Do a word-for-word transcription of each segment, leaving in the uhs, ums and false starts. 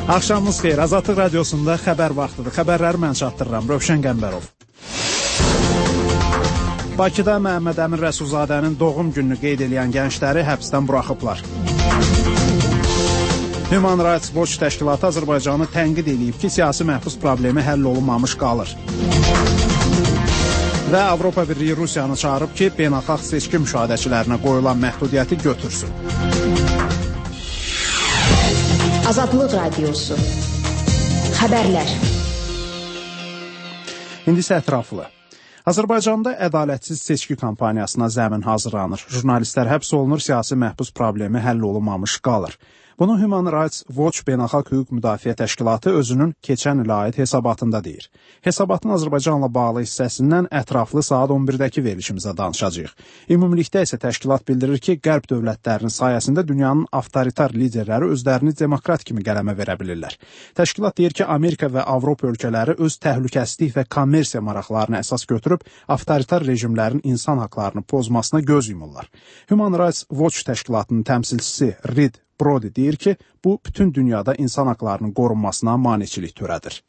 Axşamınız xeyir. Azadlıq radiosunda xəbər vaxtıdır. Xəbərləri mən çatdırıram. Rövşən Qəmbərov. Bakıda Məhəmməd Əmin Rəsulzadənin doğum gününü qeyd edən gəncləri həbsdən buraxıblar. Human Rights Watch təşkilatı Azərbaycanı tənqid edib ki, siyasi məhbus problemi həll olunmamış qalır. Və Avropa Birliyi Rusiyanı çağırıb ki, beynəlxalq seçki müşahidəçilərinə qoyulan məhdudiyyəti götürsün. Azadlıq Radiosu. Xəbərlər. İndi isə ətraflı. Azərbaycanda ədalətsiz seçki kampaniyasına zəmin hazırlanır. Jurnalistlər həbs olunur, siyasi məhbus problemi həll olunmamış qalır. Bunu Human Rights Watch Beynəlxalq Hüquq Müdafiə Təşkilatı özünün keçən ilə aid hesabatında deyir. Hesabatın Azərbaycanla bağlı hissəsindən ətraflı saat on birdəki verilişimizə danışacağıq. Ümumilikdə isə təşkilat bildirir ki, Qərb dövlətlərinin sayəsində dünyanın avtoritar liderləri özlərini demokrat kimi qələmə verə bilirlər. Təşkilat deyir ki, Amerika və Avropa ölkələri öz təhlükəsizlik və kommersiya maraqlarını əsas götürüb avtoritar rejimlərin insan haqlarını pozmasına göz yumurlar. Human Rights Watch təşkilatının təmsilçisi Reed Brody deyir ki, bu bütün dünyada insan haqlarının qorunmasına maneçilik törədir.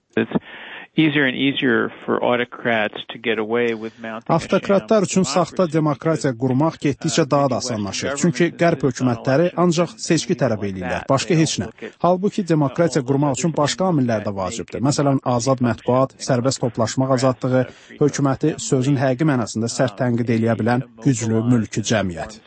Avtokratlar üçün saxta demokratiya qurmaq getdikcə daha da asanlaşır. Çünki Qərb hökumətləri ancaq seçki tələb edirlər, başqa heç nə. Halbuki demokratiya qurmaq üçün başqa amillər də vacibdir. Məsələn, azad mətbuat, sərbəst toplaşmaq azadlığı, hökuməti sözün həqiqi mənasında sərt tənqid edə bilən güclü mülki cəmiyyət.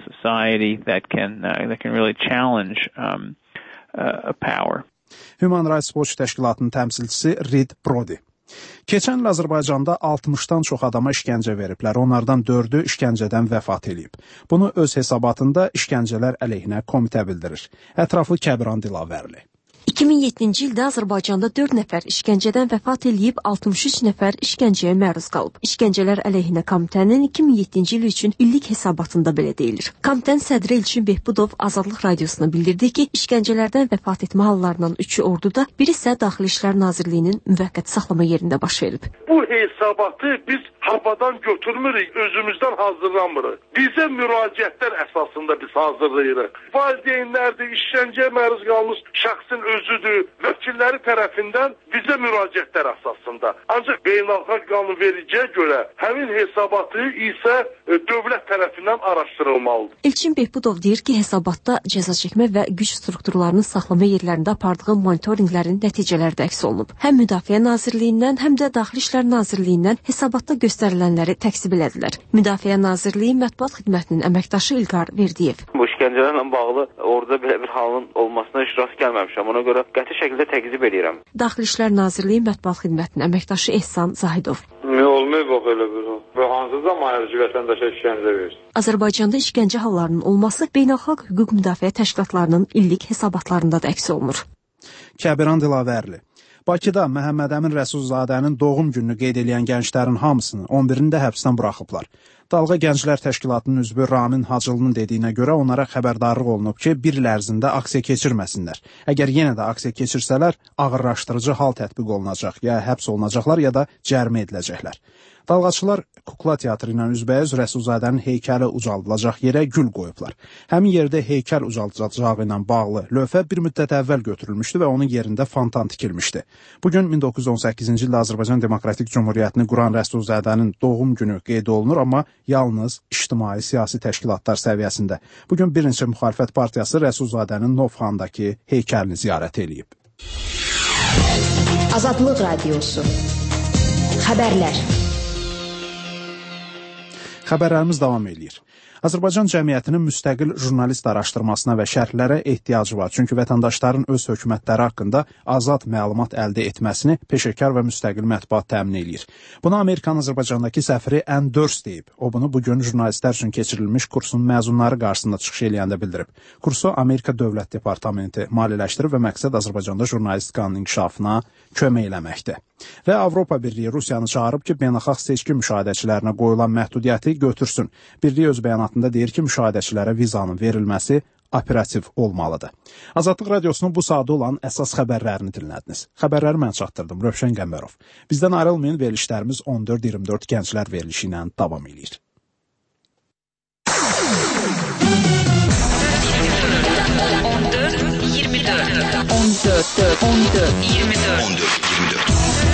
Human Rights Watch təşkilatının təmsilçisi Reed Brody. Keçən il Azərbaycanda altmışdan çox adama işgəncə veriblər, onlardan dördü işgəncədən vəfat edib. Bunu öz hesabatında işgəncələr əleyhinə komitə bildirir. Ətraflı Kəbiran Dilavərli. iki min yeddinci ildə Azərbaycanda dörd nəfər işgəncədən vəfat edib, altmış üç nəfər işgəncəyə məruz qalıb. İşgəncələr əleyhinə komitənin iki min yeddinci il üçün illik hesabatında belə deyilir. Komitənin sədri Elçin Behbudov Azadlıq Radiosuna bildirdi ki, işgəncələrdən vəfat etmə hallarından üçü orduda, biri isə Daxili İşlər Nazirliyinin müvəqqəti saxlama yerində baş verib. Bu hesabatı biz havadan götürmürük, özümüzdən hazırlamırıq. Bizə müraciətlər əsasında biz hazırlayırıq. Valideynlərdir, işgəncəyə məruz qalmış şəxsin özüdür, vəkilləri tərəfindən bizə müraciətlər əsasında. Ancaq beynəlxalq qanunvericiyə görə həmin hesabatı isə dövlət tərəfindən araşdırılmalıdır. Elçin Behbudov deyir ki, hesabatda cəza çəkmə və güc strukturlarının saxlama yerlərində apardığı monitorinqlərin nəticələri də əks olunub. Həm Müdafiə Nazirliyindən, həm də Daxili İşlər Nazirliyindən hesabatda göstərilənləri təksib elədilər. Müdafiə Nazirliyi Mətbuat Xidmətinin əməkdaşı İlqar Verdiyev. Bu işgəncələrlə bağlı orada belə bir halın olmasına heç rast gəlməmişəm. Ona görə qəti şəkildə təkzib edirəm. Daxili İşlər Nazirliyi Mətbuat Xidmətinin əməkdaşı Ehsan Zahidov. Nə olmayıb bax elə bir. Və hansı zaman hərci vətəndaşa işgəncə verir? Azərbaycanda işgəncə hallarının olması beynəlxalq hüquq müdafiə təşkilatlarının illik hesabatlarında da əks olunur. Kəbiran Dilavərli. Bakıda Məhəmməd Əmin Rəsulzadənin doğum gününü qeyd edən gənclərin hamısını on birində həbsdən buraxıblar. Dalğa Gənclər Təşkilatının üzvü Ramin Hacılının dediyinə görə onlara xəbərdarlıq olunub ki, bir il ərzində aksiya keçirməsinlər. Əgər yenə də aksiya keçirsələr, ağırlaşdırıcı hal tətbiq olunacaq, ya həbs olunacaqlar, ya da cərimə ediləcəklər. Dalğaçılar kukla teatrı ilə üzbəyüz Rəsulzadənin heykəli ucaldılacaq yerə gül qoyublar. Həmin yerdə heykəl ucaldılacağı ilə bağlı lövhə bir müddət əvvəl götürülmüşdü və onun yerində fontan tikilmişdi. Bugün min doqquz yüz on səkkizinci ildə Azərbaycan Demokratik Cümhuriyyətini quran Rəsulzadənin doğum günü qeyd olunur, amma yalnız ictimai siyasi təşkilatlar səviyyəsində. Bugün bir neçə müxalifət partiyası Rəsulzadənin Novxandakı heykəlini ziyarət edib. Azadlıq Radiosu. Xəbərlər. Xəbərlərimiz davam edir. Azərbaycan cəmiyyətinin müstəqil jurnalist araşdırmasına və şərhlərə ehtiyacı var. Çünki vətəndaşların öz hökumətləri haqqında azad məlumat əldə etməsini peşəkar və müstəqil mətbuat təmin edir. Bunu Amerikanın Azərbaycandakı səfiri Ann Durst deyib. O bunu bugün jurnalistlər üçün keçirilmiş kursun məzunları qarşısında çıxış eləyəndə bildirib. Kursu Amerika Dövlət Departamenti maliyyələşdirib və məqsəd Azərbaycanda jurnalistikanın inkişafına kömək eləməkdir. Və Avropa Birliyi Rusiyanı çağırıb ki, beynəlxalq seçki müşahidəçilərinə qoyulan məhdudiyyəti götürsün. Birliyi öz bəyanatında deyir ki, müşahidəçilərə vizanın verilməsi operativ olmalıdır. Azadlıq Radiosunun bu saatda olan əsas xəbərlərini dinlədiniz. Xəbərləri mən çatdırdım, Rövşən Qəmbərov. Bizdən ayrılmayın, verilişlərimiz on dörd iyirmi dörd gənclər verilişi ilə davam edir. on dörd iyirmi dörd on dörd on dörd iyirmi dörd on dörd iyirmi dörd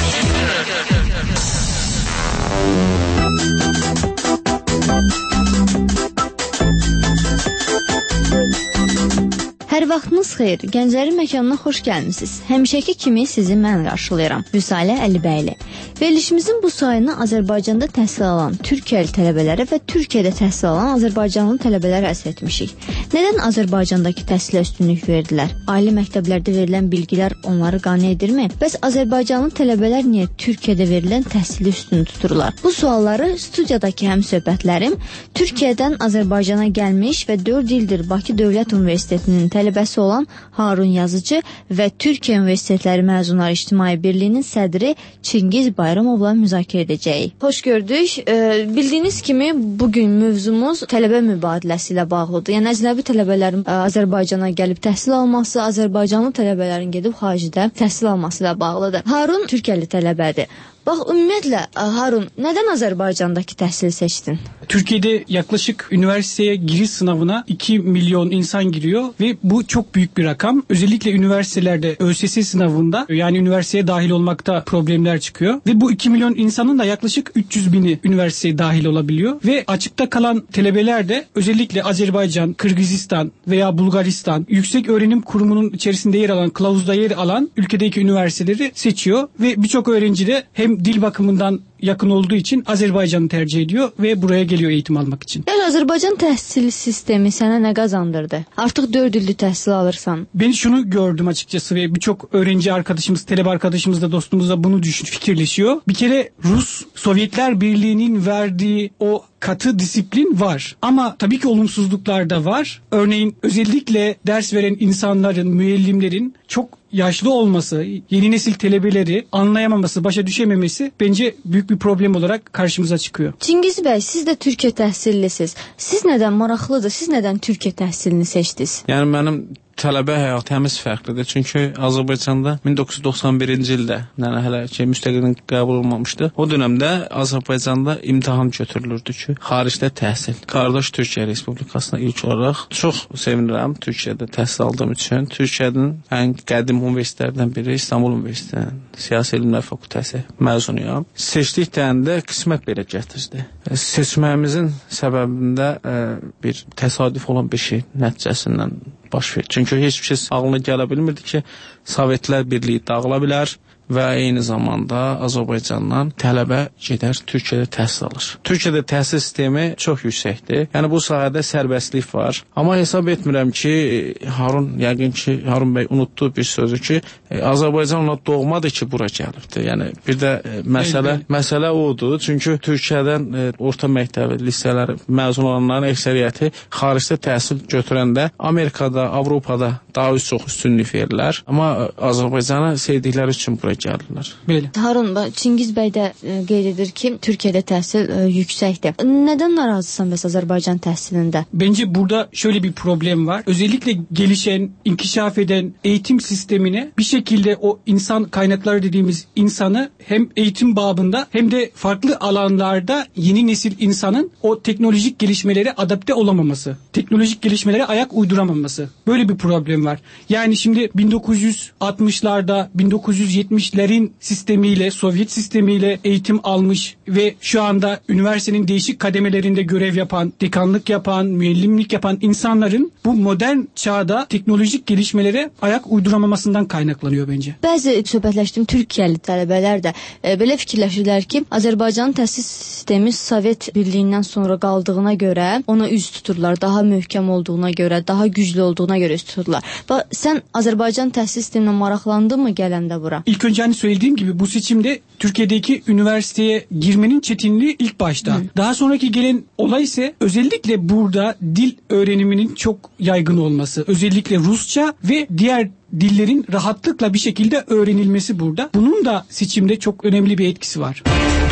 Hər vaxtınız xeyir. Gənclərin məkanına xoş gəlmisiniz. Həmişəki kimi sizi mən qarşılayıram. Vüsalə Əlibəyli. Verilişimizin bu sayını Azərbaycanda təhsil alan Türkiyəli tələbələrə və Türkiyədə təhsil alan Azərbaycanlı tələbələrə əsr etmişik. Nədən Azərbaycandakı təhsilə üstünlük verdilər? Ali məktəblərdə verilən bilgilər onları qane edirmi? Bəs Azərbaycanlı tələbələr niyə Türkiyədə verilən təhsili üstün tuturlar? Bu sualları studiyadakı həmsöhbətlərim Türkiyədən Azərbaycana gəlmiş və dörd ildir Bakı Dövlət Universitetinin tələbəsi olan Harun Yazıcı və Türkiyə Universitetləri Məzunları İctimai Birliyinin sədri Çingiz Bayramovla müzakirə edəcəyik. Xoş gördük. E, bildiyiniz kimi bugün mövzumuz tələbə mübadiləsi ilə bağlıdır. Yəni əcnəbi tələbələrin ə, Azərbaycana gəlib təhsil alması, Azərbaycanlı tələbələrin gedib xaricdə təhsil alması ilə bağlıdır. Harun Türkiyəli tələbədir. Bax, ümumiyyətlə, Harun, neden Azerbaycan'daki təhsili seçtin? Türkiye'de yaklaşık üniversiteye giriş sınavına iki milyon insan giriyor ve bu çok büyük bir rakam. Özellikle üniversitelerde ÖSS sınavında, yani üniversiteye dahil olmakta problemler çıkıyor. Ve bu iki milyon insanın da yaklaşık üç yüz bini üniversiteye dahil olabiliyor. Ve açıkta kalan talebeler de özellikle Azerbaycan, Kırgızistan veya Bulgaristan yüksek öğrenim kurumunun içerisinde yer alan, kılavuzda yer alan ülkedeki üniversiteleri seçiyor. Ve birçok öğrenci de hem dil bakımından yakın olduğu için Azerbaycan'ı tercih ediyor ve buraya geliyor eğitim almak için. Yani Azerbaycan təhsil sistemi sana ne kazandırdı? Artık dört illi təhsil alırsan. Ben şunu gördüm açıkçası ve birçok öğrenci arkadaşımız, talebe arkadaşımız da dostumuz da bunu düşün, fikirleşiyor. Bir kere Rus, Sovyetler Birliği'nin verdiği o katı disiplin var. Ama tabii ki olumsuzluklar da var. Örneğin özellikle ders veren insanların, müellimlerin çok yaşlı olması, yeni nesil talebeleri anlayamaması, başa düşememesi bence büyük bir problem olarak karşımıza çıkıyor. Çingiz Bey, siz de Türkiye təhsillisiniz. Siz neden maraqlıdır? Siz neden Türkiye təhsilini seçdiniz? Yani benim tələbə həyatı həmiz fərqlidir. Çünki Azərbaycanda min doqquz yüz doxsan birinci ildə, yəni hələ ki müstəqillik qəbul olmamışdı. O dövrdə Azərbaycanda imtahan götürülürdü ki, xaricdə təhsil. Qardaş Türkiyə Respublikasına ilk olaraq çox sevinirəm Türkiyədə təhsil aldığım üçün. Türkiyənin ən qədim universitetlərindən biri İstanbul Universitetinin Siyasi Elmlər Fakültəsi məzunuyam. Seçdikdən də qismət belə gətirdi. Seçməyimizin səbəbində ə, bir təsadüf olan bir şey nəticəsindən baş verir. Çünki heç bir şey ağlına gələ bilmirdi ki, Sovetlər Birliyi dağıla bilər və eyni zamanda Azərbaycandan tələbə gedər Türkiyədə təhsil alır. Türkiyədə təhsil sistemi çox yüksəkdir. Yəni bu sahədə sərbəstlik var. Amma hesab etmirəm ki, Harun, yəqin ki, Harun bəy unutduğu bir sözü ki, Azərbaycan ona doğmadır ki, bura gəlibdir. Yəni bir də məsələ məsələ odur. Çünki Türkiyədən orta məktəbi, lisələr məzun olanların əksəriyyəti xaricdə təhsil götürəndə Amerikada, Avropada daha çox üstünlük verirlər. Amma Azərbaycanı sevdikləri üçün bura gəlirlər. Belə. Harun, Çingiz bəy də e, qeyd edir ki, Türkiye'de təhsil e, yüksəkdir. Neden narazısan bəs Azərbaycan təhsilində? Bence burada şöyle bir problem var. Özellikle gelişen, inkişaf eden eğitim sistemine bir şekilde o insan kaynakları dediğimiz insanı hem eğitim babında hem de farklı alanlarda yeni nesil insanın o teknolojik gelişmelere adapte olamaması, teknolojik gelişmelere ayak uyduramaması. Böyle bir problem var. Yani şimdi bin dokuz yüz altmışlarda, bin dokuz yüz yetmişlerin sistemiyle, Sovyet sistemiyle eğitim almış ve şu anda üniversitenin değişik kademelerinde görev yapan, dekanlık yapan, müellimlik yapan insanların bu modern çağda teknolojik gelişmelere ayak uyduramamasından kaynaklanıyor bence. Bəzi söhbətləşdim Türkiyəli tələbələr də e, belə fikirləşirlər ki, Azərbaycanın təhsil sistemi Sovet Birliyindən sonra qaldığına görə ona üz tuturlar, daha möhkəm olduğuna görə, daha güclü olduğuna görə üz tuturlar. Bax, sən Azərbaycan təhsil sisteminə maraqlandın mı gələndə bura? İlk önce hani söylediğim gibi bu seçimde Türkiye'deki üniversiteye girmenin çetinliği ilk başta. Hı. Daha sonraki gelen olay ise özellikle burada dil öğreniminin çok yaygın olması. Özellikle Rusça ve diğer dillerin rahatlıkla bir şekilde öğrenilmesi burada. Bunun da seçimde çok önemli bir etkisi var.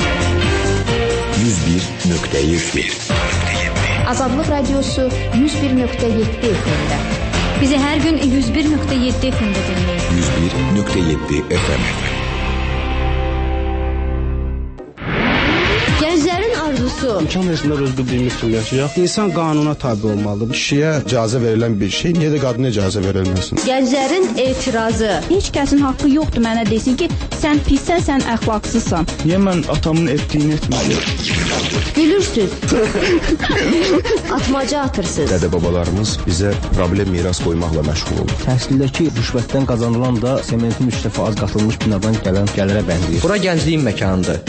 yüz bir nokta bir Azadlıq Radyosu yüz bir nokta yeddi F M'də. Bizi hər gün yüz bir nokta yeddi F M'də dinləyin. yüz bir nokta yeddi F M. Gənclərin arzusu Radiosu. İmkan versinlər öz bildiyimiz kimi yaşayaq. İnsan qanuna tabe olmalıdır. Kişiyə icazə verilən bir şey, niyə də qadına icazə verilməsin? Gənclərin etirazı. Heç kəsin haqqı yoxdur mənə desin ki, sən pissən, sən əxlaqsızsan. Niyə mən atamın etdiyini etməliyim? Gülürsüz. Atmaca atırsınız. Dədə-babalarımız bizə problem miras qoymaqla məşğul olur. Təhsildəki rüşvətdən qazanılan da sementin üç dəfə az qatılmış binadan gələn gəlirə bənzəyir. Bura gəncliyin məkanıdır.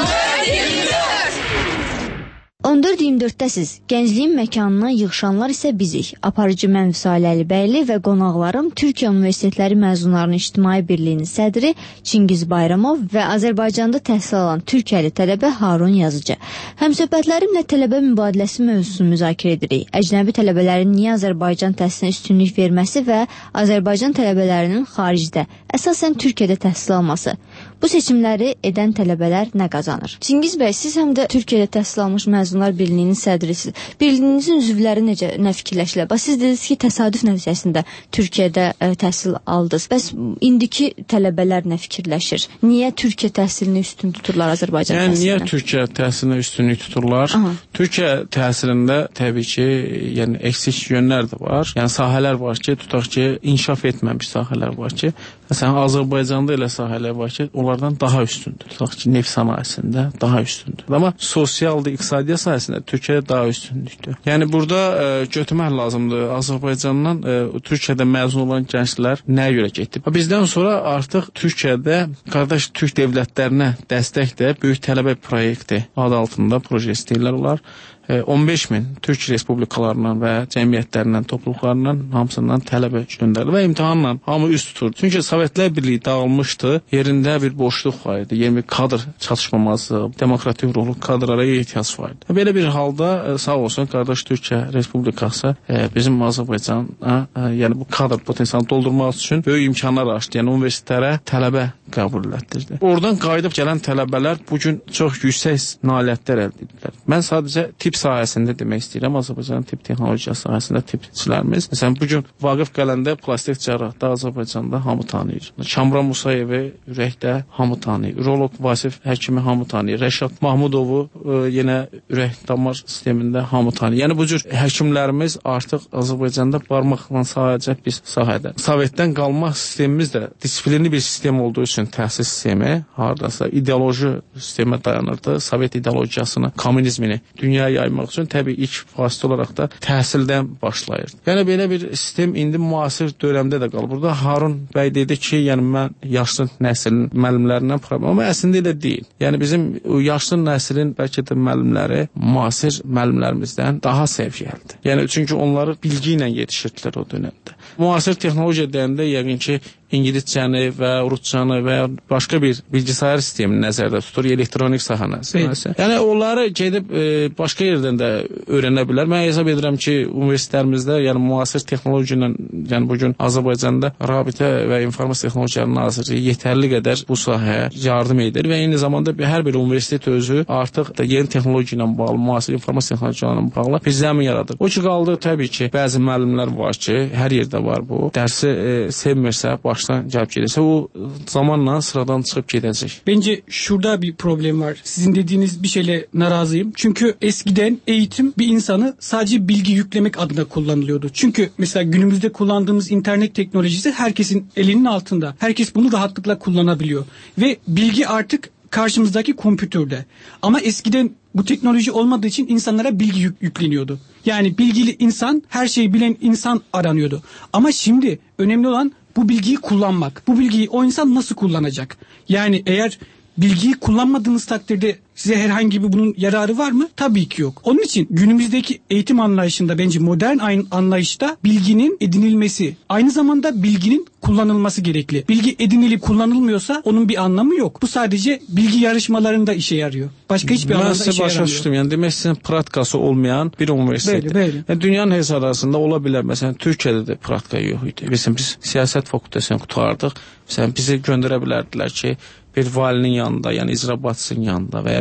on dörd iyirmi dörddəsiz. Gəncliyin məkanına yığışanlar isə bizik. Aparıcı mən Vüsalə Əlibəyli və qonaqlarım Türkiyə Universitetləri məzunlarının İctimai Birliyinin sədri Çingiz Bayramov və Azərbaycanda təhsil alan Türkiyəli tələbə Harun Yazıcı. Həmsöhbətlərimlə tələbə mübadiləsi mövzusunu müzakirə edirik. Əcnəbi tələbələrin niyə Azərbaycan təhsilinə üstünlük verməsi və Azərbaycan tələbələrinin xaricdə, əsasən Türkiyədə təhsil alması. Bu seçimləri edən tələbələr nə qazanır? Çingiz bəy, siz həm də Türkiyədə təhsil almış Məzunlar Birliyinin sədrisiz. Birliyinizin üzvləri necə, nə fikirləşirlər? Bax, siz dediniz ki, təsadüf nəticəsində Türkiyədə ə, təhsil aldınız. Bəs indiki tələbələr nə fikirləşir? Niyə Türkiyə təhsilini üstün tuturlar Azərbaycan yəni, təhsilinə? Niyə Türkiyə təhsilinə üstünlük tuturlar? Aha. Türkiyə təhsilində təbii ki, yəni eksik yönlər də var. Yəni sahələr var ki, tutaq ki, inkişaf etməmiş sahələr var ki, məsələn Azərbaycanda elə sahələr var ki, onlardan daha üstündür. Tutaq ki, neft sənayesində daha üstündür. Amma sosialda, iqtisadiyyat sahəsində Türkiyə daha üstünlükdür. Yəni burada ə, götürmək lazımdır. Azərbaycandan ə, Türkiyədə məzun olan gənclər nəyə görə getdi? Bizdən sonra artıq Türkiyədə qardaş Türk dövlətlərinə dəstək də böyük tələbə proyekti adı altında proje istəyirlər olar. on beş min Türk respublikalarından və cəmiyyətlərindən, topluluqlarından hamısından tələbə göndərilir və imtahanla hamı üst tuturdu. Çünki Sovetlər Birliyi dağılmışdı, yerində bir boşluq var idi, yəni kadr çatışmaması, demokratik ruhlu kadrlara ehtiyac var idi. Belə bir halda sağ olsun qardaş Türkiyə Respublikası bizim Azərbaycana, yəni bu kadr potensialını doldurmaq üçün böyük imkanlar açdı. Yəni universitetlərə tələbə qəbul etdirdi. Oradan qayıdıb gələn tələbələr bu gün çox yüksək nailiyyətlər əldə edirlər. Mən sadəcə tip sahəsində demək istəyirəm. Azərbaycanın tip texnologiya sahəsində tipçilərimiz. Məsələn, bugün Vaqif Qələndə plastik cərrahda Azərbaycanda hamı tanıyır. Kamran Musayevi ürəkdə hamı tanıyır. Uroloq Vasif həkimi hamı tanıyır. Rəşad Mahmudovu e, yenə ürək-damar sistemində hamı tanıyır. Yəni bu cür həkimlərimiz artıq Azərbaycanda barmaqla sayacaq bir sahədə. Sovetdən qalma sistemimiz də disiplinli bir sistem olduğu üçün təhsil sistemi hardasa ideoloji sistemə dayanırdı. Sovet ideologiyasını, kommunizmini dünyaya yaymaq üçün təbii ilk vasitə olaraq da təhsildən başlayır. Yəni belə bir sistem indi müasir dövrəmdə də qalır. Burada Harun bəy dedi ki, yəni mən yaşlı nəslin müəllimlərindən problem, amma əslində elə deyil. Yəni bizim yaşlı nəslin bəlkə də müəllimləri müasir müəllimlərimizdən daha səviyyəlidir. Yəni çünki onları bilgi ilə yetişirdilər o dövrdə. Müasir texnologiya deyəndə yəqin ki, İngiliscəni və Ruscanı və başqa bir bilgisayar sistemini nəzərdə tutur, elektronik sahəni. Yəni onları gedib e, başqa yerdən də öyrənə bilər. Mən hesab edirəm ki, universitetlərimizdə, yəni müasir texnologiya ilə, yəni bugün Azərbaycanda Rabitə və İnformasiya Texnologiyaları Nazirliyi yetərli qədər bu sahəyə yardım edir və eyni zamanda hər bir universitet özü artıq da yeni texnologiya ilə bağlı, müasir informasiya texnologiyaları ilə bağlı bir zəmin yaradır. O ki qaldı təbii ki, bəzi müəllimlər var ki, hər yerdə var bu. Dərsi e, sevmirsə, baş gəlib gelirse o zamanla sıradan çıkıp gidecek. Bence şurada bir problem var. Sizin dediğiniz bir şeyle narazıyım. Çünkü eskiden eğitim bir insanı sadece bilgi yüklemek adına kullanılıyordu. Çünkü mesela günümüzde kullandığımız internet teknolojisi herkesin elinin altında. Herkes bunu rahatlıkla kullanabiliyor. Ve bilgi artık karşımızdaki kompütürde. Ama eskiden bu teknoloji olmadığı için insanlara bilgi yük, yükleniyordu. Yani bilgili insan, her şeyi bilen insan aranıyordu. Ama şimdi önemli olan bu bilgiyi kullanmak. Bu bilgiyi o insan nasıl kullanacak? Yani eğer bilgiyi kullanmadığınız takdirde size herhangi bir bunun yararı var mı? Tabii ki yok. Onun için günümüzdeki eğitim anlayışında, bence modern anlayışta bilginin edinilmesi, aynı zamanda bilginin kullanılması gerekli. Bilgi edinilip kullanılmıyorsa onun bir anlamı yok. Bu sadece bilgi yarışmalarında işe yarıyor. Başka hiçbir alanda işe yaramıyor. Ben size başa yani demek sizin pratikası olmayan bir üniversitede. Böyle, böyle. Yani dünyanın her arasında olabilir. Mesela Türkiye'de de pratika yok idi. Bizim biz siyaset fakültesini kurtardık. Mesela bizi gönderebilirdiler ki bir valinin yanında, yani icra başçısının yanında veya bir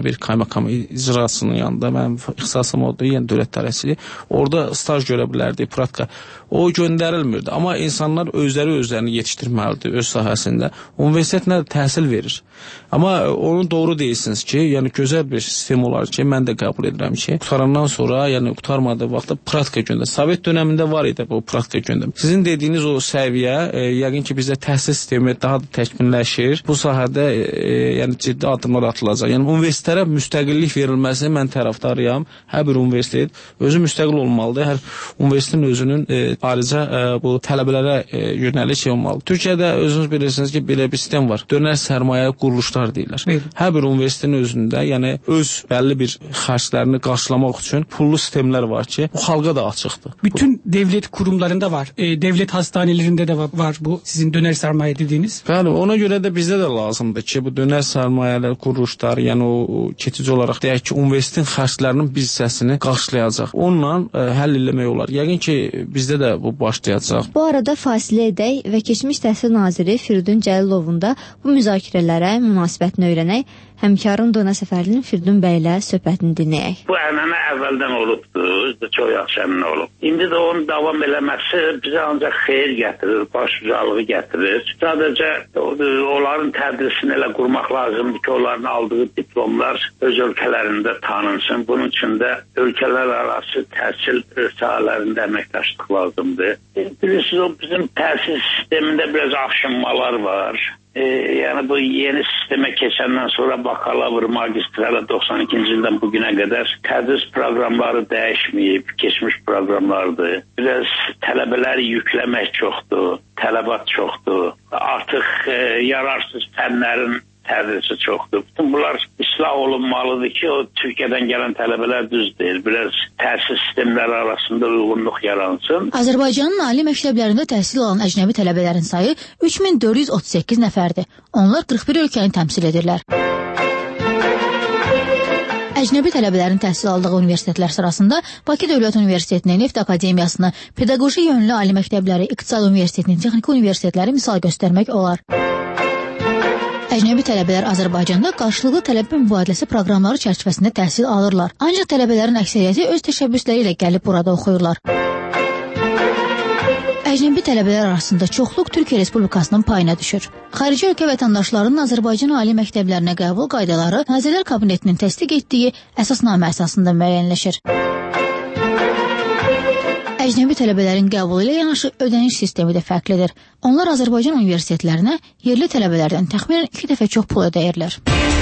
bir kaymakam icraçısının yanında, mənim ixtisasım oldu, yəni dövlət idarəçiliyi. Orada staj görə bilərdi, praktika. O göndərilmirdi. Amma insanlar özləri özlərini yetişdirməlidir öz sahəsində. Universitet nə təhsil verir. Amma onun doğru deyirsiniz ki, yəni gözəl bir sistem olar ki, mən də qəbul edirəm ki, qutarandan sonra, yəni qutarmadığı vaxtda praktika göndər. Sovet dövründə var idi bu praktika göndər. Sizin dediyiniz o səviyyə, e, yəqin ki, bizdə təhsil sistemi daha da təkmilləşir. Bu sahədə e, yəni ciddi addımlar atılacaq. Yəni universitetlərə müstəqillik verilməsini mən tərəfdarıyam. Hər bir universitet özü müstəqil olmalıdır. Hər universitetin özünün e, ayrıca e, bu tələbələrə e, yönəlik şey olmalıdır. Türkiyədə özünüz bilirsiniz ki, belə bir sistem var. Dönər sərmayə quruluşlar deyirlər. Evet. Hər bir universitetin özündə, yəni öz bəlli bir xərclərini qarşılamaq üçün pullu sistemlər var ki, bu xalqa da açıqdır. Bütün bu, devlet kurumlarında var. E, devlet hastanelerində də var, var bu sizin dönər sərmayə dediyiniz. Bəli, ona görə də bizdə də lazımdır ki, bu dönər sərmayələr, quruluşlar, yəni o, o keçici olaraq deyək ki, universitetin xərclərinin bir hissəsini qarşılayacaq. Onunla ə, həll eləmək olar. Yəqin ki, bizdə də bu başlayacaq. Bu arada fasilə edək və keçmiş təhsil naziri Firidun Cəlilovun da bu müzakirələrə münasibətini öyrənək. Həmkarım Dona Səfərlinin Firidun bəylə söhbətini dinləyək. Bu ənənə əvvəldən olubdur, çox yaxşı ənənə olub. İndi də onun davam eləməsi bizə ancaq xeyir gətirir, başucalığı gətirir. Sadəcə onların tədrisini elə qurmaq lazımdır ki, onların aldığı diplomlar öz ölkələrində tanınsın. Bunun üçün də ölkələr arası təhsil sahələrində əməkdaşlıq lazımdır. Bilirsiniz, o bizim təhsil sistemində biraz aşınmalar var. E, yəni bu yeni sistemə keçəndən sonra bakalavr, magistrala doxsan ikinci ildən bugünə qədər tədris proqramları dəyişməyib, keçmiş proqramlardır. Biraz tələbələri yükləmək çoxdur, tələbat çoxdur. Artıq e, yararsız fənlərin tədrisi çoxdur. Bütün bunlar islah olunmalıdır ki, o Türkiyədən gələn tələbələr düz deyil. Biraz təhsil sistemləri arasında uyğunluq yaransın. Azərbaycanın ali məktəblərində təhsil alan əcnəbi tələbələrin sayı üç min dörd yüz otuz səkkiz nəfərdir. Onlar qırx bir ölkəni təmsil edirlər. Əcnəbi tələbələrin təhsil aldığı universitetlər sırasında Bakı Dövlət Universitetinin, Neft Akademiyasını, pedaqoji yönlü ali məktəbləri, İqtisad Universitetinin, Texniki universitetləri misal göstərmək olar. Əcnəbi tələbələr Azərbaycanda qarşılıqlı tələbə mübadiləsi proqramları çərçivəsində təhsil alırlar. Ancaq tələbələrin əksəriyyəti öz təşəbbüsləri ilə gəlib burada oxuyurlar. Əcnəbi tələbələr arasında çoxluq Türkiyə Respublikasının payına düşür. Xarici ölkə vətəndaşlarının Azərbaycan ali məktəblərinə qəbul qaydaları Nazirlər Kabinetinin təsdiq etdiyi əsasnamə əsasında müəyyənləşir. Əcnəbi tələbələrin qəbulu ilə yanaşı ödəniş sistemi də fərqlidir. Onlar Azərbaycan universitetlərinə yerli tələbələrdən təxminən iki dəfə çox pul ödəyirlər.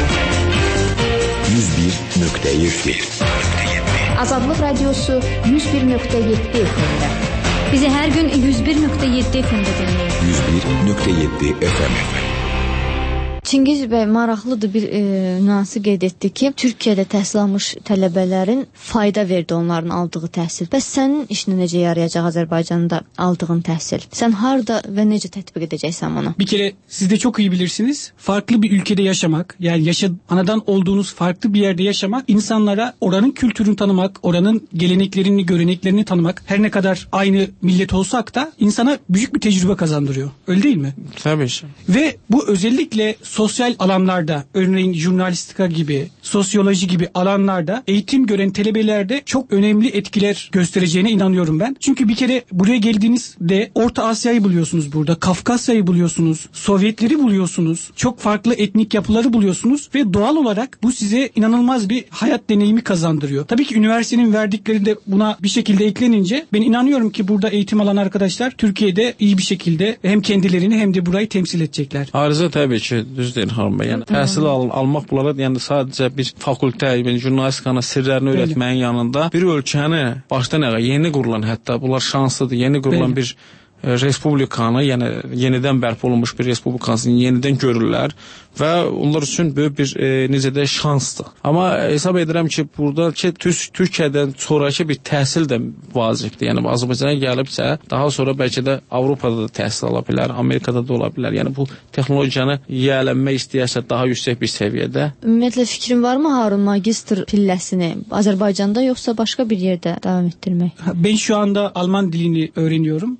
yüz bir nöqtə yeddi Azadlıq Radiosu yüz bir nöqtə yeddi F M-də. Bizi hər gün yüz bir nöqtə yeddi F M-də dinləyin. yüz bir nöqtə yeddi F M. Çingiz bəy maraqlıdır bir e, nüansı qeyd etdi ki, Türkiyədə təhsil almış tələbələrin fayda verdi onların aldığı təhsil. Bəs sənin işinə necə yarayacaq Azərbaycanda aldığın təhsil? Sən harda və necə tətbiq edəcəksən bunu? Bir kere siz de çok iyi bilirsiniz. Farklı bir ülkede yaşamak, yani yaşa, anadan olduğunuz farklı bir yerde yaşamak, insanlara oranın kültürünü tanımak, oranın geleneklerini, göreneklerini tanımak, her ne kadar aynı millet olsak da insana büyük bir tecrübe kazandırıyor. Öyle değil mi? Tabii ki. Ve bu özellikle sosyal alanlarda, örneğin jurnalistika gibi, sosyoloji gibi alanlarda eğitim gören talebelerde çok önemli etkiler göstereceğine inanıyorum ben. Çünkü bir kere buraya geldiğinizde Orta Asya'yı buluyorsunuz burada, Kafkasya'yı buluyorsunuz, Sovyetleri buluyorsunuz, çok farklı etnik yapıları buluyorsunuz ve doğal olarak bu size inanılmaz bir hayat deneyimi kazandırıyor. Tabii ki üniversitenin verdikleri de buna bir şekilde eklenince ben inanıyorum ki burada eğitim alan arkadaşlar Türkiye'de iyi bir şekilde hem kendilerini hem de burayı temsil edecekler. Ayrıca tabii ki düz deyil hanım. Yəni təhsil al, almaq bunlara yəni sadəcə bir fakültə, yəni jurnalistikanın sirlərini öyrətməyin yanında bir ölkəni başdan ayağa yeni qurulan, hətta bunlar şanslıdır, yeni qurulan bir e, respublikanı, yəni yenidən bərpa olunmuş bir respublikasını yenidən görürlər və onlar üçün böyük bir e, necə də şansdır. Amma hesab edirəm ki, burada ki, Türkiyədən sonraki bir təhsil də vacibdir. Yəni Azərbaycana gəlibsə, daha sonra bəlkə də Avropada da təhsil ala bilər, Amerikada da ola bilər. Yəni bu texnologiyanı yiyələnmək istəyirsə daha yüksək bir səviyyədə. Ümumiyyətlə fikrin varmı Harun magistr pilləsini Azərbaycanda yoxsa başqa bir yerdə davam etdirmək? Ben şu anda Alman dilini öğreniyorum. Üniversite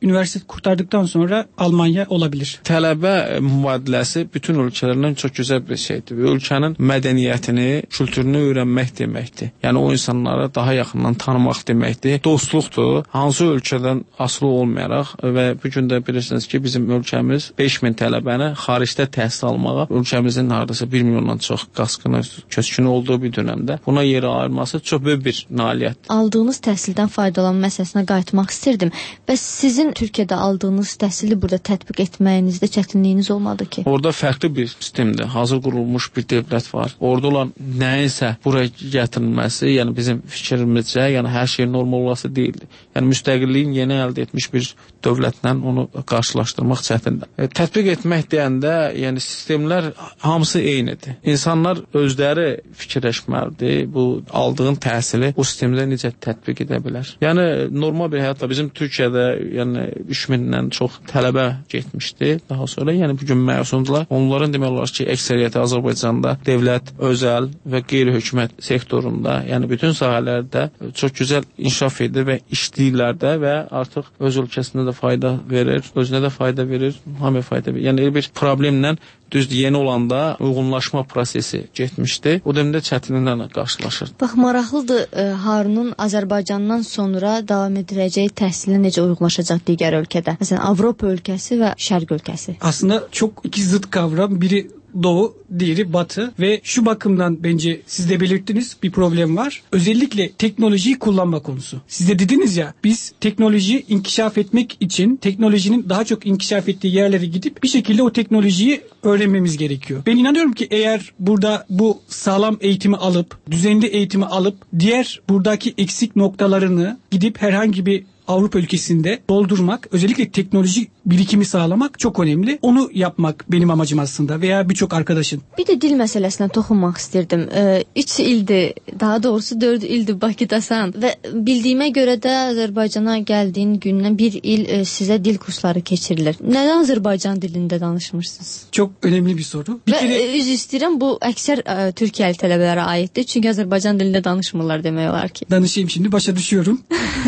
kurtardıktan sonra Almanya olabilir. Tələbə mübadiləsi bütün ölkələrdən çox gözəl bir şeydir. Və ölkənin mədəniyyətini, kültürünü öyrənmək deməkdir. Yəni o insanları daha yaxından tanımaq deməkdir. Dostluqdur. Hansı ölkədən asılı olmayaraq və bu gün də bilirsiniz ki, bizim ölkəmiz beş min tələbəni xaricdə təhsil almağa ölkəmizin hardasa bir milyondan çox qaskını, köçkünü olduğu bir dönəmdə buna yer ayırması çox böyük bir nailiyyətdir. Aldığınız təhsildən faydalanma məsələsinə qayıtmaq istirdim. Bəs sizin Türkiyədə aldığınız təhsili burada tətbiq etməyinizdə çətinliyiniz olmadı ki? Orada fərqli bir sistemdir. Hazır qurulmuş bir dövlət var. Orada olan nəyinsə buraya gətirilməsi, yəni bizim fikrimizcə, yəni hər şey normal olası deyildi. Yəni müstəqilliyin yeni əldə etmiş bir dövlətlə onu qarşılaşdırmaq çətindir. E, tətbiq etmək deyəndə, yəni sistemlər hamısı eynidir. İnsanlar özləri fikirləşməlidir. Bu aldığın təhsili o sistemdə necə tətbiq edə bilər? Yəni normal bir həyatda bizim Türkiyədə yəni üç mindən çox tələbə getmişdi. Daha sonra yəni bu gün məzundular. Onların demək olar ki, əksəriyyəti Azərbaycanda dövlət, özəl və qeyri-hökumət sektorunda, yəni bütün sahələrdə çox gözəl inkişaf edir və işləyirlər də və artıq öz ölkəsinə də fayda verir, özünə də fayda verir, hamıya fayda verir. Yəni elə bir problemlə düzdür, yeni olanda uyğunlaşma prosesi getmişdi. O dövrdə çətinliklərlə qarşılaşır. Bax, maraqlıdır, e, Harunun Azərbaycandan sonra davam ediləcəyi təhsilə necə uyğunlaşacaq digər ölkədə? Məsələn, Avropa ölkəsi və Şərq ölkəsi. Aslında çok iki zıt kavram. Biri Doğu, diğeri Batı ve şu bakımdan bence siz de belirttiniz bir problem var. Özellikle teknolojiyi kullanma konusu. Siz de dediniz ya, biz teknolojiyi inkişaf etmek için teknolojinin daha çok inkişaf ettiği yerlere gidip bir şekilde o teknolojiyi öğrenmemiz gerekiyor. Ben inanıyorum ki eğer burada bu sağlam eğitimi alıp, düzenli eğitimi alıp diğer buradaki eksik noktalarını gidip herhangi bir Avrupa ülkesinde doldurmak, özellikle teknoloji birikimi sağlamak çok önemli. Onu yapmak benim amacım aslında veya birçok arkadaşın. Bir de dil meselesine toxunmaq istirdim. Ee, üç ildir, daha doğrusu dört ildir Bakıdasan ve bildiğime göre de Azərbaycana geldiğin gündən bir il e, size dil kursları keçirilir. Neden Azərbaycan dilinde danışmırsınız? Çok önemli bir soru. Bir ve kere... e, üzr istəyirəm, bu əksər e, Türkiyəli tələbələrə aiddir. Çünkü Azərbaycan dilinde danışmırlar demək olar ki. Danışayım şimdi, başa düşüyorum.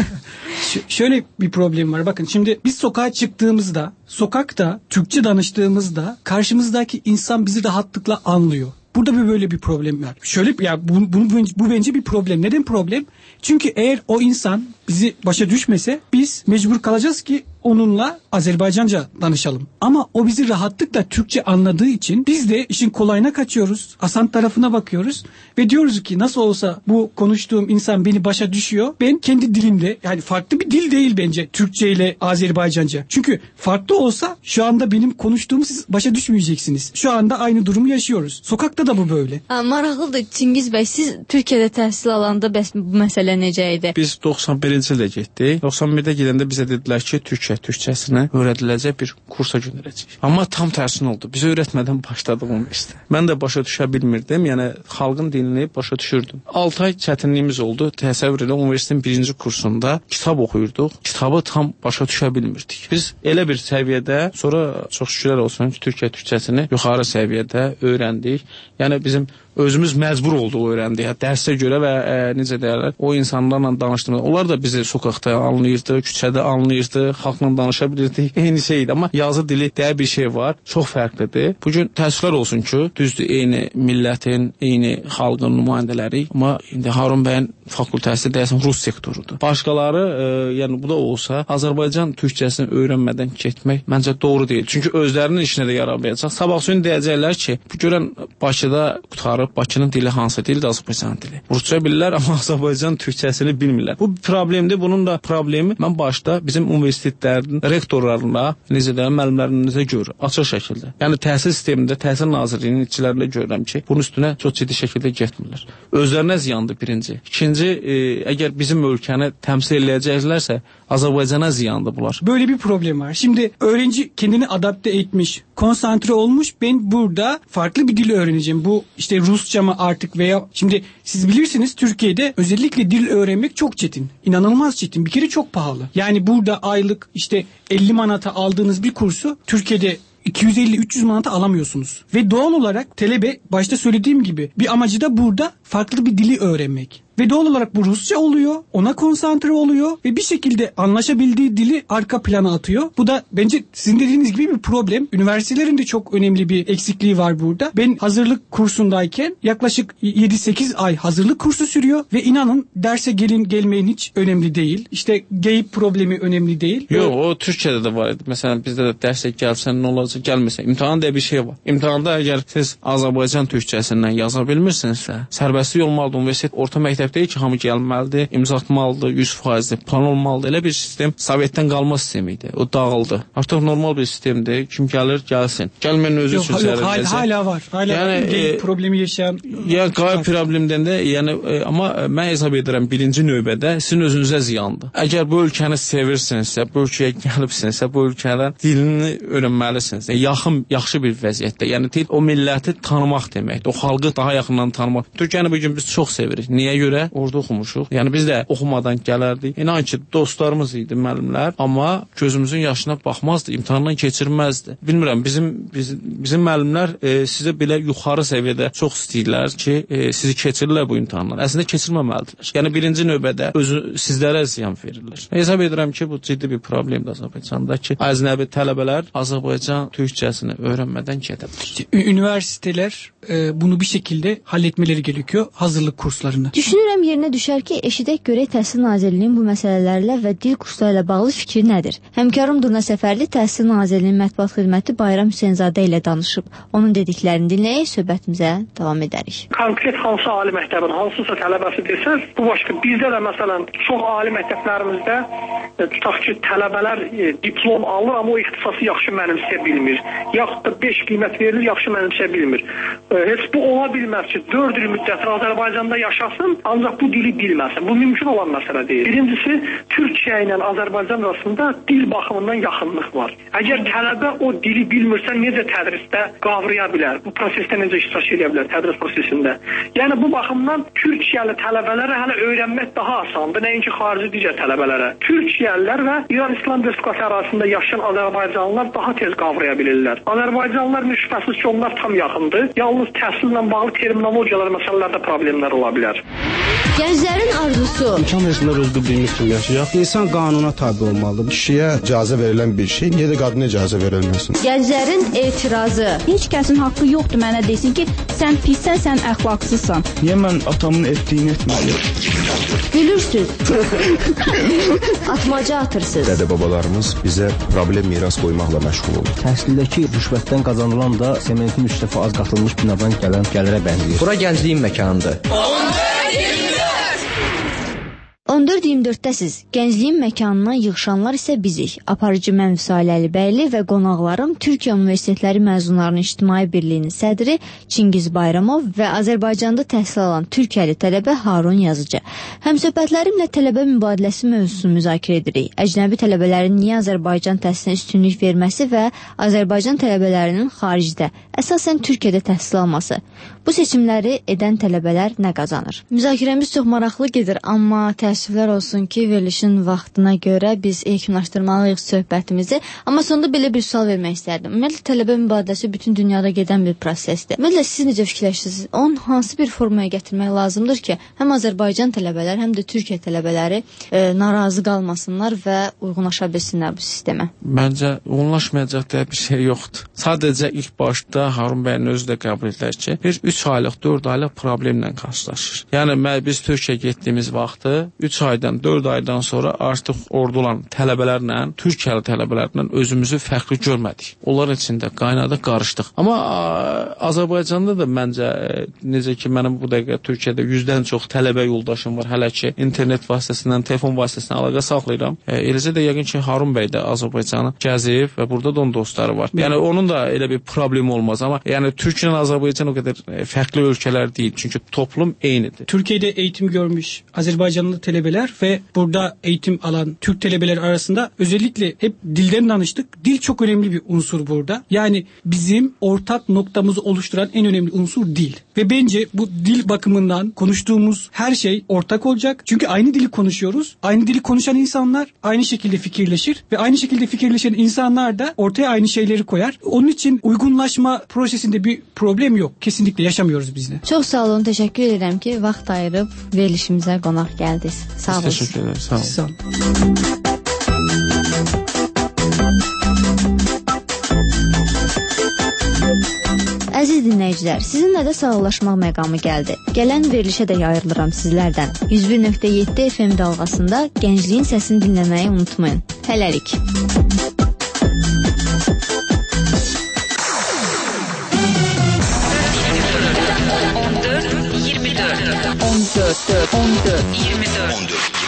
Ş- şöyle bir problem var. Bakın şimdi biz sokağa çıktığımızda, sokakta Türkçe danıştığımızda karşımızdaki insan bizi rahatlıkla anlıyor. Burada bir böyle bir problem var. Şöyle ya bu, bu, bu, bu bence bir problem. Neden problem? Çünkü eğer o insan bizi başa düşmese biz mecbur kalacağız ki onunla Azerbaycanca danışalım. Ama o bizi rahatlıkla Türkçe anladığı için biz de işin kolayına kaçıyoruz. Asan tarafına bakıyoruz ve diyoruz ki nasıl olsa bu konuştuğum insan beni başa düşüyor. Ben kendi dilimde, yani farklı bir dil değil bence Türkçe ile Azerbaycanca. Çünkü farklı olsa şu anda benim konuştuğumu siz başa düşmeyeceksiniz. Şu anda aynı durumu yaşıyoruz. Sokakta da bu böyle. Ha, maraqlıdır. Çingiz bəy, siz Türkiyədə təhsil alanda bəs bu məsələ necə idi? Biz doxsan birinci ildə getdik. doxsan birdə gedəndə bizə dedilər ki, Türkiyə türkçəsini öyrədiləcək bir kursa göndərəcək. Amma tam tərsinə oldu. Bizə öyrətmədən başladı universitet. Mən də başa düşə bilmirdim. Yəni xalqın dilini başa düşürdüm. altı ay çətinliyimiz oldu. Təsəvvür elə universitetin birinci kursunda kitab oxuyurduq. Kitabı tam başa düşə bilmirdik. Biz elə bir səviyyədə, sonra çox şükürlər olsun ki, Türkiyə türkçəsini yuxarı səviyyədə öyrəndik. Yəni bizim özümüz məcbur olduq öyrəndik. Dərsə görə və e, necə deyirlər, o insanlarla danışdığımız. Onlar da bizi sokaqda anlayırdı, küçədə anlayırdı, xalqla danışa bilirdik. Eyni şeydir, amma yazı dili deyə bir şey var, çox fərqlidir. Bu gün təəssüflər olsun ki, düzdür, eyni millətin, eyni xalqın nümayəndələri, amma indi Harun bəyin fakültəsi deyəsən rus sektorudur. Başqaları, e, yəni bu da olsa, Azərbaycan türkçəsini öyrənmədən getmək məncə doğru deyil. Çünki özlərinin işinə də yaramayacaq. Sabah gün deyəcəklər ki, bu görən Bakıda qutarıb, Bakının dili hansı dildir? Azərbaycan dili. Rusça bilirlər, amma Azərbaycan türkçəsini bilmirlər. Bu problemdir. Bunun da problemi mən başda bizim universitetlərin rektorlarına, necə deyirəm, müəllimlərinizə görə açıq şəkildə. Yəni təhsil sistemində Təhsil Nazirliyinin işçilərinə görürəm ki, bunun üstünə çox ciddi şəkildə getmirlər. Özlərinə ziyandır birinci. İkinci, e, əgər bizim ölkəni təmsil edəcəklərsə, Azərbaycana ziyandır bunlar. Böyle bir problem var. Şimdi öğrenci kendini adapte etmiş, konsantre olmuş. Ben burada farklı bir dil öğreneceğim. Bu işte Rusça mı artık veya şimdi siz bilirsiniz Türkiye'de özellikle dil öğrenmek çok çetin. İnanılmaz çetin. Bir kere çok pahalı. Yani burada aylık işte elli manata aldığınız bir kursu Türkiye'de iki yüz elli üç yüz manata alamıyorsunuz. Ve doğal olarak talebe başta söylediğim gibi bir amacı da burada farklı bir dili öğrenmek. Ve doğal olarak bu Rusça oluyor. Ona konsantre oluyor ve bir şekilde anlaşabildiği dili arka plana atıyor. Bu da bence sizin dediğiniz gibi bir problem. Üniversitelerin de çok önemli bir eksikliği var burada. Ben hazırlık kursundayken yaklaşık yedi sekiz ay hazırlık kursu sürüyor ve inanın derse gelin gelmeyin hiç önemli değil. İşte geyip problemi önemli değil. Yok, o Türkiye'de de var. Mesela bizde de derse gelsen ne olacak, gelmesen. İmtahan diye bir şey var. İmtahanda eğer siz Azərbaycan Türkçəsindən yaza bilmirsinizsə, sərbəstlik olmalıdır. Universitet orta məktəb deyil ki, hamı gəlməlidir, imza atmalıdır, yüz faiz plan olmalıdır. Elə bir sistem Sovetdən qalma sistemi idi. O dağıldı. Artıq normal bir sistemdir. Kim gəlir, gəlsin. Gəlməyən özü yok, üçün yok, hala, hala var. Hala yəni, geyik e, problemi yaşayan. Ya qeyb problemdən də, yəni e, amma mən hesab edirəm birinci növbədə sizin özünüzə ziyandır. Əgər bu ölkəni sevirsinizsə, bu ölkəyə gəlibsinizsə, bu ölkənin dilini öyrənməlisiniz. Yəni, yaxın, yaxşı bir vəziyyətdə. Yəni dil o milləti tanımaq deməkdir. O xalqı daha yaxından tanımaq. Türkiyəni bu gün biz çox sevirik. Niyə görə? Orada oxumuşuq. Yəni biz də oxumadan gələrdik. İnan ki, dostlarımız idi müəllimlər, amma gözümüzün yaşına baxmazdı, imtahandan keçirməzdi. Bilmirəm, bizim biz, bizim müəllimlər e, sizə belə yuxarı səviyyədə çox istəyirlər ki, e, sizi keçirirlər bu imtahandan. Əslində keçirməməlidirlər. Yəni birinci növbədə özü sizlərə ziyan verirlər. Hesab edirəm ki, bu ciddi bir problemdir Azərbaycanda ki, əcnəbi tələbələr Azərbaycan Türkçəsini öyrənmədən gedibdir. Üniversiteler e, bunu bir şekilde halletmeleri gerekiyor hazırlık kurslarını. Düşünürəm yerinə düşər ki, eşidək görək Təhsil Nazirliyinin bu məsələlərlə və dil kursları ilə bağlı fikri nədir? Həmkarım Durna Səfərli Təhsil Nazirliyinin mətbuat xidməti Bayram Hüseynzadə ilə danışıb. Onun dediklərini dinləyək, söhbətimizə davam edərik. Konkret hansı ali məktəbin hansısa tələbəsi desəz, bu başqa. Bizdə də məsələn çox ali məktəblərimizdə e, tutaq ki, tələbələr e, diplom alır, amma o ixtisası yaxşı mənimsəyə bilmir. Yaxud da beş qiymət verilir, yaxşı mənimsəyə bilmir. E, heç bu ola bilməz ki, dörd il müddətini Azərbaycanda yaşasın, ancaq bu dili bilməsin. Bu mümkün olan məsələ deyil. Birincisi, Türkiyə ilə Azərbaycan arasında dil baxımından yaxınlıq var. Əgər tələbə o dili bilmirsə, necə tədrisdə qavraya bilər? Bu prosesdə necə iştirak edə bilər tədris prosesində? Yəni bu baxımdan Türkiyəli tələbələrə hələ öyrənmək daha asandır, nəinki xarici digər tələbələrə. Türkiyəlilər və İran İslam Respublikası arasında yaşayan Azərbaycanlılar daha tez qavraya bilirlər. Azərbaycanlılar şübhəsiz ki, onlar tam yaxındır. Yalnız təhsillə bağlı terminologiyalar məsələlərdə problemlər ola bilər. Gənclərin arzusu. İmkan versinlər özü bilmiş kimi yaşayaq. İnsan qanuna tabi olmalıdır. Kişiyə icazə verilən bir şey, niyə də qadına icazə verilməsin? Gənclərin etirazı. Heç kəsin haqqı yoxdur mənə desin ki, sən pissən, sən əxlaqsızsan. Niyə mən atamın etdiyini etməliyim? Gülürsüz. Atmaca atırsınız. Dədə-babalarımız bizə problem miras qoymaqla məşğul olur. Təhsildəki rüşvətdən qazanılan da sementin üç dəfə az qatılmış binadan gələn gəlirə bənzəyir. Bura gəncliyin məkanıdır. on dörd iyirmi dörddəsiz. Gəncliyin məkanına yığışanlar isə bizik. Aparıcı mən Vüsalə Əlibəyli və qonaqlarım Türkiyə Universitetləri Məzunlarının İctimai Birliyinin sədri Çingiz Bayramov və Azərbaycanda təhsil alan Türkiyəli tələbə Harun Yazıcı. Həmsöhbətlərimlə tələbə mübadiləsi mövzusunu müzakirə edirik. Əcnəbi tələbələrin niyə Azərbaycan təhsilinə üstünlük verməsi və Azərbaycan tələbələrinin xaricdə, əsasən Türkiyədə təhsil alması. Bu seçimləri edən tələbələr nə qazanır? Müzakirəmiz çox maraqlı gedir, amma təəssüflər olsun ki, verilişin vaxtına görə biz yekunlaşdırmalıyıq söhbətimizi. Amma sonunda belə bir sual vermək istərdim. Ümumiyyətlə, tələbə mübadiləsi bütün dünyada gedən bir prosesdir. Ümumiyyətlə, siz necə fikirləşirsiniz? Onun hansı bir formaya gətirmək lazımdır ki, həm Azərbaycan tələbələr, həm də Türkiyə tələbələri e, narazı qalmasınlar və uyğunlaşa bilsinlər bu sistemə? Məncə, uyğunlaşmayacaq deyə bir şey yoxdur. Sadəcə ilk başda Harun bəyin özü də qəbul edilər ki, bir üç aylıq, dörd aylıq problemlə qarşılaşır. Yəni, biz Türkiyəyə getdiyimiz vaxtı üç aydan, dörd aydan sonra artıq orada olan tələbələrlə, Türkiyəli tələbələrlə özümüzü fərqli görmədik. Onların içində qaynada qarışdıq. Amma Azərbaycanda da məncə, necə ki, mənim bu dəqiqə Türkiyədə yüzdən çox tələbə yoldaşım var, hələ ki, internet vasitəsindən, telefon vasitəsindən əlaqə saxlayıram. E, eləcə də yəqin ki, Harun bəy də Azərbaycanı gəzib və burada da onun dostları var. Yəni, onun da elə bir problem olmaz. Amma yəni, Türkiyə ilə Azərbaycan o qədər fərqli ölkələr deyil. Çünki toplum eynidir. Türkiye'de eğitim görmüş Azerbaycanlı talebeler ve burada eğitim alan Türk talebeler arasında özellikle hep dilden danıştık. Dil çok önemli bir unsur burada. Yani bizim ortak noktamızı oluşturan en önemli unsur dil. Ve bence bu dil bakımından konuştuğumuz her şey ortak olacak. Çünkü aynı dili konuşuyoruz. Aynı dili konuşan insanlar aynı şekilde fikirleşir ve aynı şekilde fikirleşen insanlar da ortaya aynı şeyleri koyar. Onun için uygunlaşma prosesinde bir problem yok. Kesinlikle yaşamıyoruz biz de. Çox sağ olun, təşəkkür edirəm ki, vaxt ayırıb verilişimizə qonaq gəldiniz. Sağ olun. Təşəkkür ederim. Sağ olun. Sağ olun. Əziz dinləyicilər, sizinlə də sağollaşmaq məqamı gəldi. Gələn verilişə də yayırılıram sizlərdən. yüz bir nöqtə yeddi F M dalğasında Gəncliyin səsini dinləməyi unutmayın. Hələlik. on dörd iyirmi dörd on dörd iyirmi dörd